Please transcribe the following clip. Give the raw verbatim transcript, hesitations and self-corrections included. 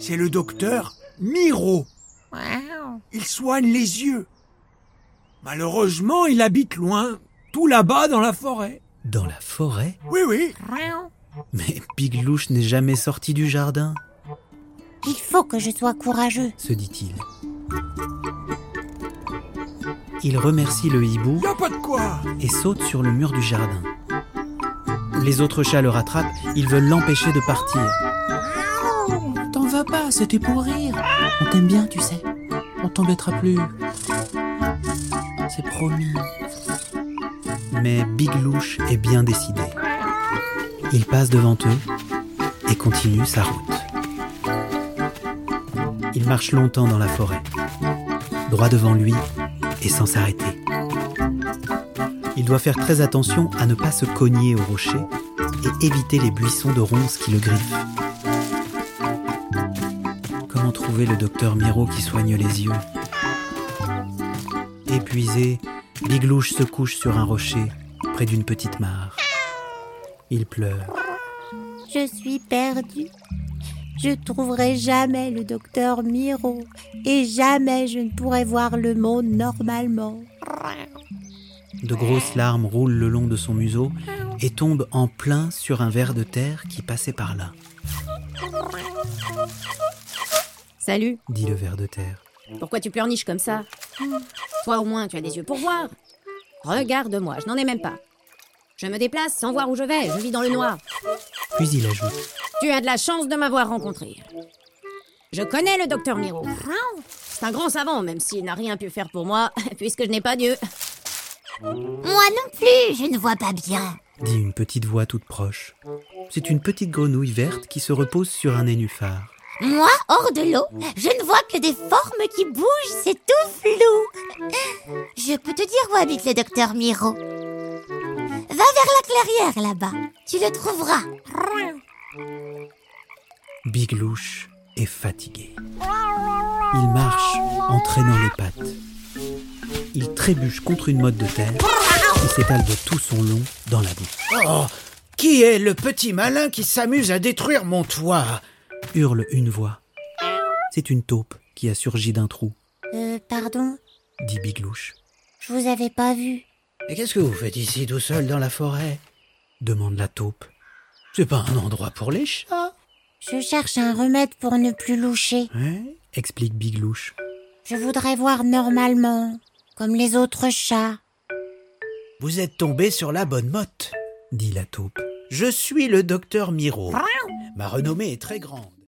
C'est le docteur Miro. Il soigne les yeux. Malheureusement, il habite loin, tout là-bas dans la forêt. Dans la forêt ? Oui, oui. Mais Biglouche n'est jamais sorti du jardin, Il faut que je sois courageux. se dit-il. Il remercie le hibou Y a pas de quoi. et saute sur le mur du jardin. Les autres chats le rattrapent, ils veulent l'empêcher de partir. T'en vas pas, c'était pour rire. On t'aime bien, tu sais. On t'embêtera plus. C'est promis. Mais Biglouche est bien décidé. Il passe devant eux et continue sa route. Il marche longtemps dans la forêt, droit devant lui et sans s'arrêter. Il doit faire très attention à ne pas se cogner au rocher et éviter les buissons de ronces qui le griffent. Comment trouver le docteur Miro qui soigne les yeux ? Épuisé, Biglouche se couche sur un rocher près d'une petite mare. Il pleure. Je suis perdue. Je trouverai jamais le docteur Miro et jamais je ne pourrai voir le monde normalement. De grosses larmes roulent le long de son museau et tombent en plein sur un ver de terre qui passait par là, Salut, dit le ver de terre. pourquoi tu pleurniches comme ça? Toi au moins, tu as des yeux pour voir. Regarde-moi, je n'en ai même pas. Je me déplace sans voir où je vais, je vis dans le noir. Puis il ajoute. Tu as de la chance de m'avoir rencontré. Je connais le docteur Miro. C'est un grand savant, même s'il n'a rien pu faire pour moi, puisque je n'ai pas Dieu. Moi non plus, je ne vois pas bien. Dit une petite voix toute proche. C'est une petite grenouille verte qui se repose sur un nénuphar. Moi, hors de l'eau, je ne vois que des formes qui bougent, c'est tout flou. Je peux te dire où habite le docteur Miro. Va vers la clairière là-bas, tu le trouveras. Biglouche est fatigué. Il marche en traînant les pattes. Il trébuche contre une motte de terre et s'étale de tout son long dans la boue. Oh, qui est le petit malin qui s'amuse à détruire mon toit ? Hurle une voix. C'est une taupe qui a surgi d'un trou, Euh, pardon, dit Biglouche. je vous avais pas vu. Et qu'est-ce que vous faites ici tout seul dans la forêt ? Demande la taupe. C'est pas un endroit pour les chats. Je cherche un remède pour ne plus loucher. Hein ? Explique Biglouche. Je voudrais voir normalement, comme les autres chats. Vous êtes tombé sur la bonne motte. Dit la taupe. Je suis le docteur Miro. Ma renommée est très grande.